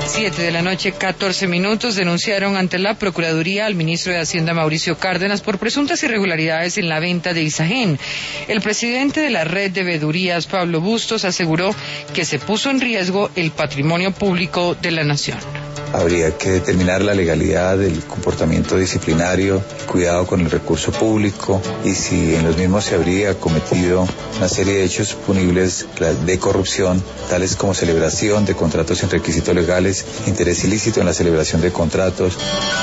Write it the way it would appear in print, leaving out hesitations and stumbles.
7:14 p.m. denunciaron ante la Procuraduría al ministro de Hacienda Mauricio Cárdenas por presuntas irregularidades en la venta de Isagen. El presidente de la red de veedurías, Pablo Bustos, aseguró que se puso en riesgo el patrimonio público de la nación. Habría que determinar la legalidad del comportamiento disciplinario, cuidado con el recurso público y si en los mismos se habría cometido una serie de hechos punibles de corrupción, tales como celebración de contratos sin requisitos legales, interés ilícito en la celebración de contratos.